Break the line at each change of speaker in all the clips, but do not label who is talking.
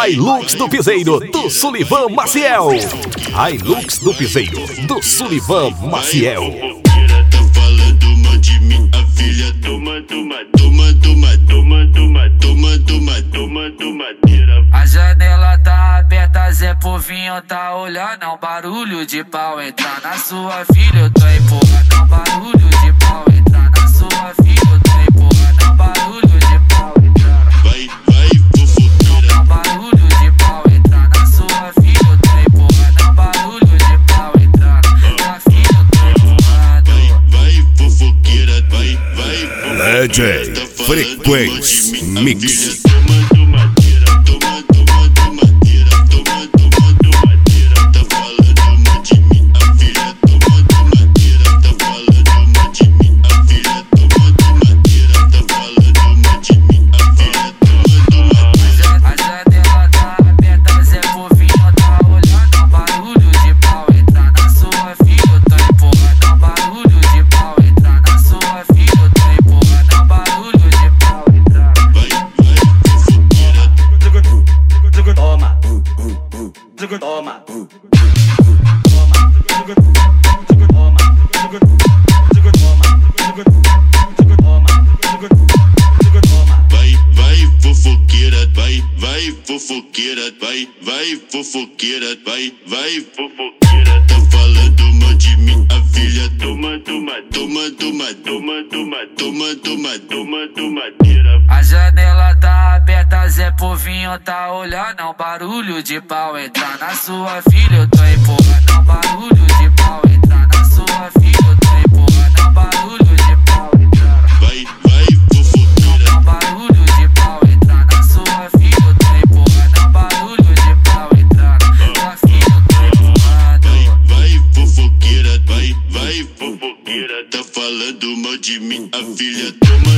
Hilux do Piseiro, do Sullivan Maciel. Hilux do Piseiro, do Sullivan Maciel.
Tá falando mal de mim, a filha toma.
A janela tá aberta, Zé Povinho tá olhando. É um barulho de pau entrar na sua filha. Eu tô empurrando, é um barulho de pau entrar na sua filha. Eu tô empurrando, é um barulho de pau entrar.
Vai, fofoqueira.
É um barulho de pau entrar na sua filha. Eu tô empurrando, é um barulho de pau entrar na filha. Eu tô empurrando.
Vai, fofoqueira. Vai,
DJ Frequência Mix.
Vai, fofoqueira. Tá falando mal de mim, a filha toma.
A janela tá aberta, Zé Povinho tá olhando. É um barulho de pau entrar na sua filha. Eu tô empurrando, é um barulho de pau entrar na sua filha. Eu tô empurrando, é um barulho de pau entrar.
Vai, fofoqueira.
É um barulho de pau entrar na sua filha. Eu tô empurrando, é um barulho de pau entrar na filha. Eu tô empurrando.
Vai, fofoqueira. Vai, fofoqueira. Tá falando mal de mim, a filha toma.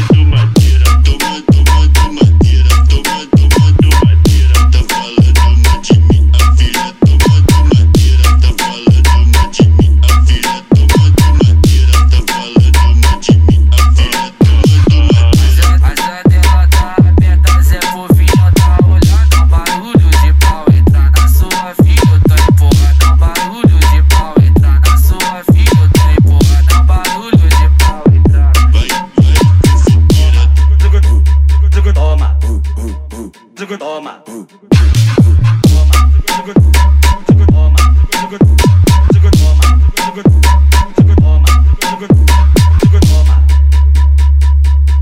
Tá falando mal de mim, a filha toma. Tá falando mal de mim, a filha toma. Tá falando mal de mim, a filha toma.
A janela tá aberta, Zé Povinho tá olhando. É um barulho de pau entrar na sua filha. Eu tô empurrando, é um barulho de pau entrar na sua filha. Eu tô empurrando, é um barulho de pau entrar.
Vai, fofoqueira.
Toma.